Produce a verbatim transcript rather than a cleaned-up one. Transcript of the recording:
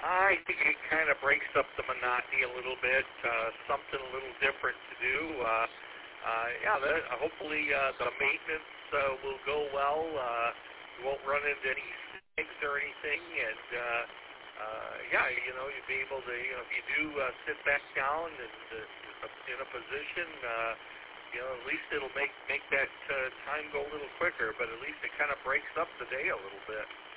I think it kind of breaks up the monotony a little bit, uh, something a little different to do. Uh, uh, yeah, the, hopefully uh, the maintenance uh, will go well. Uh, you won't run into any snags or anything, and uh, uh, yeah, you know, you'll be able to, you know, if you do uh, sit back down and uh, in a position, uh, you know, at least it'll make make that uh, time go a little quicker. But at least it kind of breaks up the day a little bit.